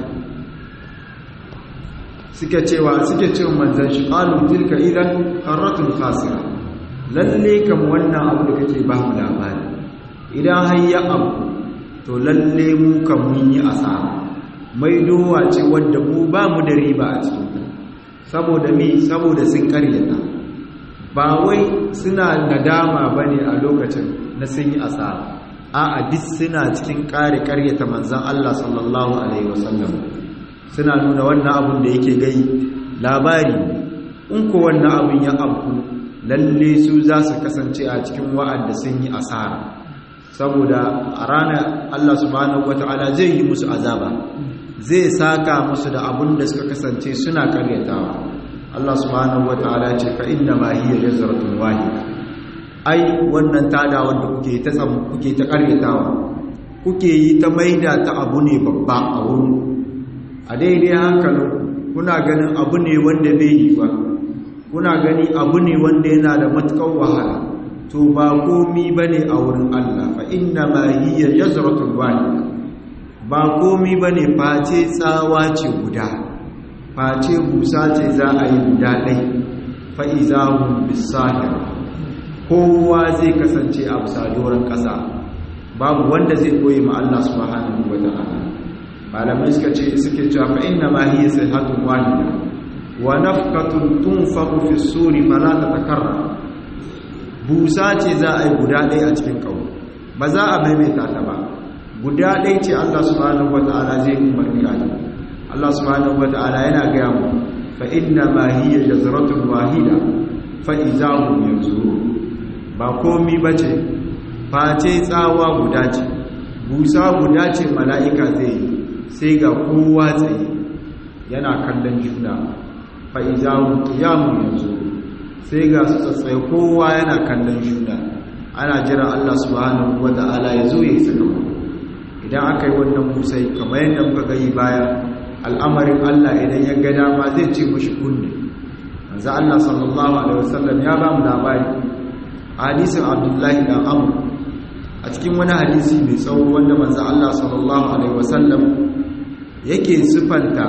Speaker 1: suke cewa suke cewa manzan shi ƙalu tilka idan karratun khasira lalle kam wannan abu da kake ba mu labari idan har ya abu to lalle mu kan mun yi asara maidowa ce wadda mu ba mu da riba a cikin saboda mi saboda sun karyata ba wai suna nadama bane a lokacin na sun yi asara a'a duk suna cikin kare karyata manzon Allah sallallahu alaihi wasallam suna nuna wannan abun da yake gai labari in ko wannan abun ya abu lalle su za su kasance a cikin wa'anda sun yi asara saboda a ranar Allah subhanahu wataala zai yi musu azaba zai saka musu da abun da suka kasance suna karyatawa Allah subhanahu wataala ce fa inna ma hiya jazratun wahida ai wannan tada wanda kuke ta tsamu kuke ta karyatawa kuke yi ta maida ta abu ne babba a wurin a daidai hankalin kuna ganin abu ne wanda bai yi ba kuna gani abu ne wanda yana da matukar wahala to ba komi bane a wurin Allah fa inna ma hiya jazratun wahida ba komi bane face tsawa ce guda face busa ce za a yi guda ɗai fa izahum bisahir kowa zai kasance a bisa doron ƙasa babu wanda zai koyi ma Allah subhanahu wata'ala malamai suka ce suke cewa fa inna ma hiya sayhatun wahida wa nafqatun tunfaqu fi suri fala tatakarrar busa ce za a yi guda ɗaya a cikin kawo ba za a maimaita ta ba guda ɗaya ce Allah subhanahu wata'ala zai umarni a yi Allah subhanahu wata'ala yana gaya mu fa inna ma hiya jazratun wahida fa izahum yanzurun ba komi bace face tsawa guda ce busa guda ce mala'ika zai yi sai ga kowa tsaye yana kallon juna fa izahum qiyamun yanzurun sai ga su tsaye kowa yana kallon juna ana jira Allah subhanahu wata'ala ya zo ya yi sakamako idan aka yi wannan musai kamar yadda muka gani baya al'amarin Allah idan ya ga dama zai ce mushi kunne manzo Allah sallallahu alaihi wasallam ya ba mu labari hadisin Abdullahi dan Amr a cikin wani hadisi mai tsawo wanda manzo Allah sallallahu alaihi wasallam yake sifanta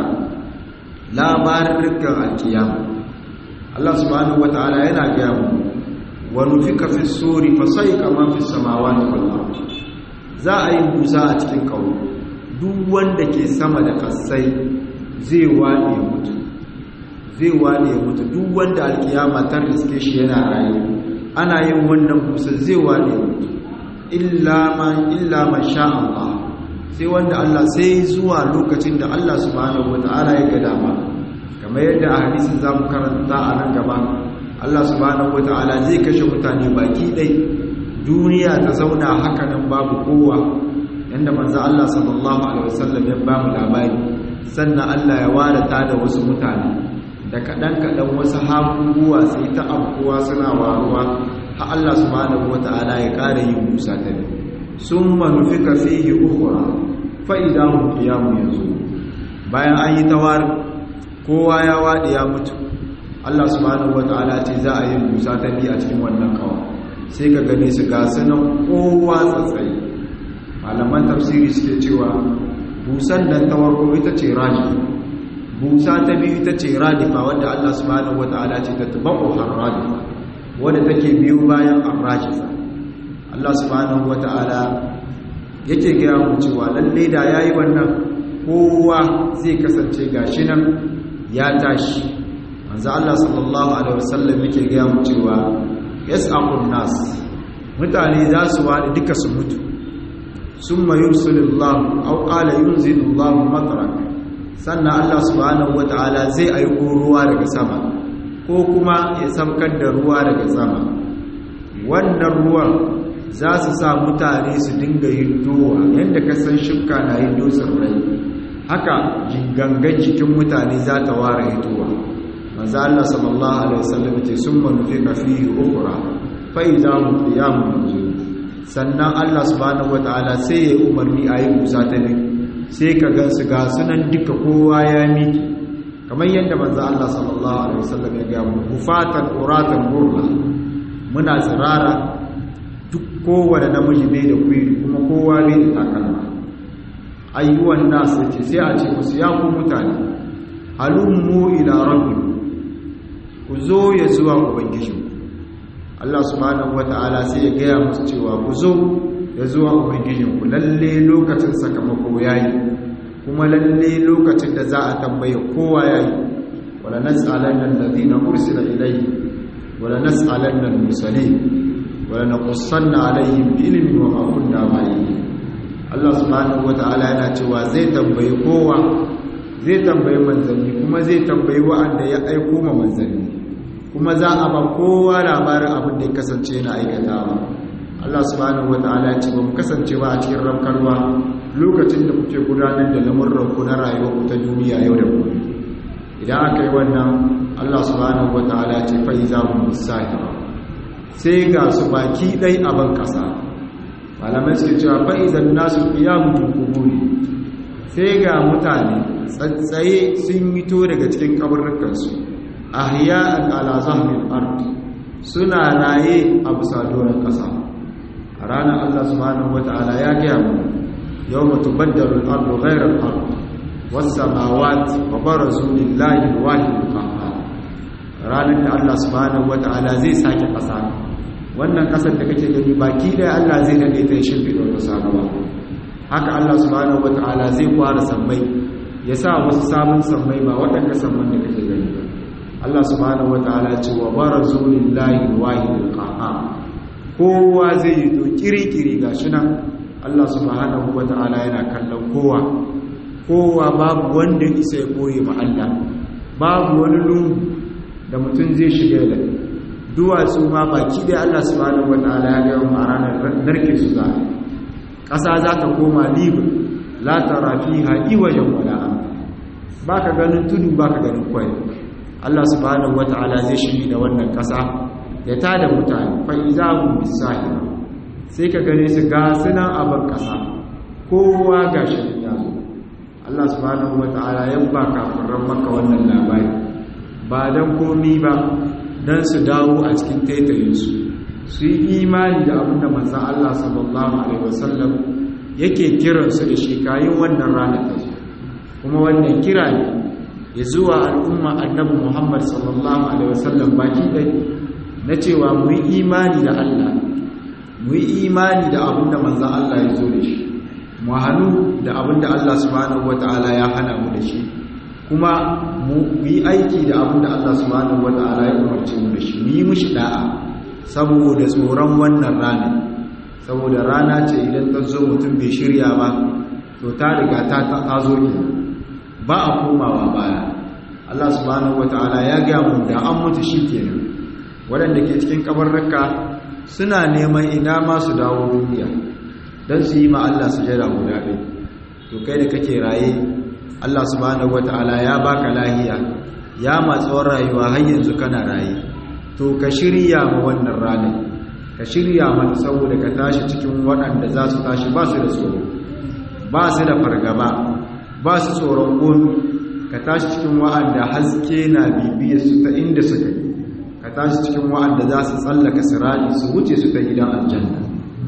Speaker 1: labarin alkiyama Allah subhanahu wataala yana ga mu wa nufika fi suri fa sayqa man fi samawati wal ardi za a yi busa a cikin kawo duk wanda ke sama da kasai zai wane mutu zai wane mutu duk wanda alkiyama ta riske shi yana rayu ana yin wannan busa zai wane mutu illa man illa man sha Allah sai wanda Allah sai zuwa lokacin da Allah subhanahu wataala ya ga dama kamar yadda a hadisin zamu karanta a nan gaba Allah subhanahu wataala zai kashe mutane baki dai duniya ta zauna haka nan babu kowa yanda manzo Allah sallallahu alaihi wasallam ya ba mu labari sannan Allah ya ware ta da wasu mutane da kadan kadan wasu hakuwa sai ta abuwa suna waruwa har Allah subhanahu wataala ya kare yin musa ta ne summa nufika fihi ukhra fa idahum qiyamun yanzu bayan an yi tawar kowa ya wadi ya mutu Allah subhanahu wataala ce za a yi musa ta bi a cikin wannan kawa sai ka gane su ga sanan kowa tsatsai malaman tafsiri suke cewa busan nan ta warko ita ce raji busa ta biyu ita ce radifa wanda Allah subhanahu wataala ce ta tabu har radifa wanda take biyo bayan arrajifa Allah subhanahu wataala yake ga mu cewa lalle da yayi wannan kowa zai kasance gashi nan ya tashi manzo Allah sallallahu alaihi wasallam yake ga mu cewa yas'aqun nas mutane za su wadi duka su mutu summa yursilullahu aw qala yunzilullahu matran sannan Allah subhanahu wataala zai aiko ruwa daga sama ko kuma ya saukar da ruwa daga sama wannan ruwan za su sa mutane su dinga hindowa yanda ka san shukka na hindo tsirrai haka jingangan cikin mutane za ta ware hitowa manzo Allah sallallahu alaihi wasallam ce summa nufika fihi ukhra fa idza hum qiyamun sannan Allah subhanahu wataala sai ya umarni a yi busa ta ne sai ka gansu ga sunan duka kowa ya miki kamar yadda manzo Allah sallallahu alaihi wasallam ya ga mu hufatan uratan burla muna tsirara duk kowanne namiji bai da kuyi kuma kowa bai da takalma ayyuwan nas ce sai a ce musu ya ku mutane halummu ila rabbikum ku zo ya zuwa ubangijinku Allah subhanahu wata'ala sai ya gaya musu cewa ku zo ya zuwa ubangijinku lalle lokacin sakamako yayi kuma lalle lokacin da za a tambaye kowa yayi wala nas'alanna alladhina ursila ilayhi wala nas'alanna al-mursalin wala naqussanna alayhim bi ilmin wa ma kunna ma'ihim. Allah subhanahu wataala yana cewa zai tambaye kowa, zai tambaye manzanni kuma zai tambaye wa'anda ya aiko ma manzanni kuma za a ba kowa labarin abin da ya kasance yana aikatawa. Allah subhanahu wataala ya ce ba mu kasance ba a cikin rankarwa lokacin da kuke gudanar da lamurran ku na rayuwar ku ta duniya yau da gobe. Idan aka yi wannan, Allah subhanahu wataala ya ce fa iza hum bisahira, sai ga su baki dai a ban kasa. Malamai suke cewa fa iza nasu qiyamun quburi, sai ga mutane tsatsaye sun mito daga cikin kaburrukan su ahya'an ala zahril ard, suna raye a bisa doron kasa. A ranar Allah subhanahu wata'ala ya gaya mu yawma tubaddalu al-ardu ghayra al-ard was-samawati wa barazu lillahi al-wahid al-qahhar. Ranar da Allah subhanahu wata'ala zai sake kasa, wannan kasar da kake gani baki da Allah zai dade ta shimfi da wata sabuwa. Haka Allah subhanahu wata'ala zai kwara sammai, ya sa wasu sabon sammai ba waɗanda samman da kake gani ba. Allah subhanahu wata'ala ya ce wa barazu lillahi al-wahid al-qahhar, kowa zai yi to kiri-kiri ga shi nan. Allah subhanahu wa ta'ala yana kallon kowa kowa babu wanda isa ya koye ma Allah, babu wani lungu da mutum zai shiga da duwatsu ma baki da Allah subhanahu wa ta'ala ya gaya ma ranar narke su za ƙasa za ta koma libin la tara fiha iwajan wala amta, baka ganin tudu baka ganin kwai. Allah subhanahu wa ta'ala zai shiri da wannan ƙasa ya tada mutane fa izahum bisahira, sai ka gane su ga sunan aban kasa kowa gashi ya zo. Allah subhanahu wataala ya ba kafiran Makka wannan labari ba dan komi ba, dan su dawo a cikin taitayin su su yi imani da abinda manzon Allah sallallahu alaihi wasallam yake kiran su da shi kayin wannan ranar ta zo. Kuma wannan kira ne ya zuwa al'umma annabi Muhammad sallallahu alaihi wasallam baki dai na cewa mu yi imani da Allah, mu yi imani da abinda manzan Allah ya zo da shi, mu hannu da abinda Allah subhanahu wata'ala ya hana mu da shi, kuma mu yi aiki da abinda Allah subhanahu wata'ala ya umarce mu da shi, mu yi mushi da'a saboda tsoron wannan rana. Saboda rana ce idan ta zo mutum bai shirya ba to ta riga ta ta zo ki ba a komawa baya. Allah subhanahu wata'ala ya ga mu da an mutu shikenan, waɗanda ke cikin kabarraka suna neman ina ma su dawo duniya don su yi ma Allah sujada guda ɗaya. To kai da kake raye, Allah subhanahu wata'ala ya baka lahiya, ya matsawar rayuwa har yanzu kana raye, to ka shirya ma wannan ranar, ka shirya mata saboda ka tashi cikin waɗanda za su tashi ba su da tsoro, ba su da fargaba, ba su tsoron komi. Ka tashi cikin wa'anda haske na bibiyar su ta inda suka yi, ka tashi cikin wa'anda za su tsallaka sirari su wuce su ta gidan aljanna.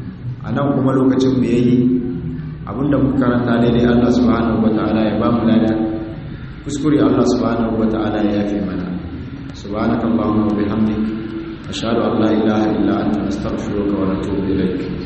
Speaker 1: A nan kuma lokacin mu yayi, abinda muka karanta daidai Allah subhanahu wata'ala ya ba mu lada, kuskure Allah subhanahu wata'ala ya yafe mana. subhanakallahumma wa bihamdik ashhadu an la ilaha illa anta astaghfiruka wa atubu ilaik.